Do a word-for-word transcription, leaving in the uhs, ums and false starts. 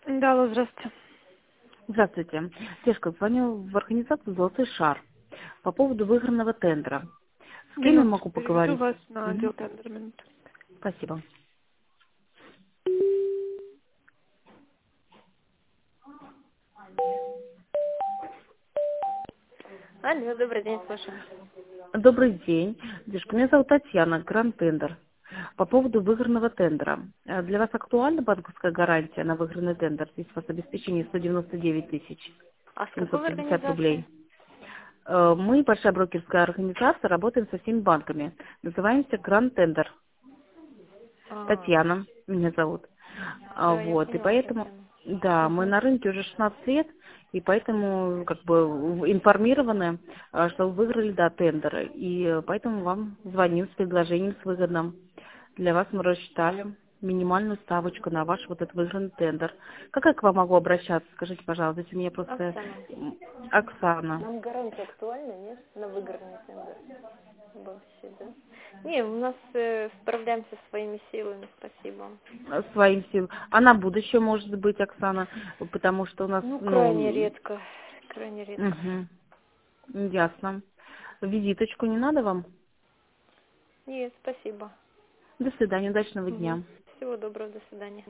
Да, алло, здравствуйте. Здравствуйте. Девушка, звоню в организацию «Золотой шар» по поводу выигранного тендера. С кем я Минуточку, могу переведу поговорить? вас на Мгм. отдел тендер, минуту. Спасибо. Алло, добрый день, слушаю. Добрый день. Девушка, меня зовут Татьяна, Гранд Тендер. По поводу выигранного тендера. Э, Для вас актуальна банковская гарантия на выигранный тендер? Здесь у вас обеспечение сто девяносто девять тысяч А с какой семьсот вы пятьдесят организации? рублей. Э, Мы, большая брокерская организация, работаем со всеми банками. Называемся Гранд Тендер. А, Татьяна меня зовут. А, да, я Вот, и поняла, поэтому, Татьяна. да, мы Угу. на рынке уже шестнадцать лет, и поэтому как бы в- информированы, а, что вы выиграли, да, тендеры. И э, поэтому вам звоним с предложением, с выгодным. Для вас мы рассчитали минимальную ставочку на ваш вот этот выигранный тендер. Как я к вам могу обращаться? Скажите, пожалуйста, если мне просто Оксана, м, Оксана. нам гарантия актуальна, нет? На выигранный тендер. Вообще, да? Не, у нас э, справляемся своими силами, спасибо. э, Своим силам. А на будущее, может быть, Оксана, потому что у нас, Ну, крайне ну, редко, крайне редко. мгм. Ясно. Визиточку не надо вам? Нет, спасибо. До свидания, удачного Угу. дня. Всего доброго, до свидания.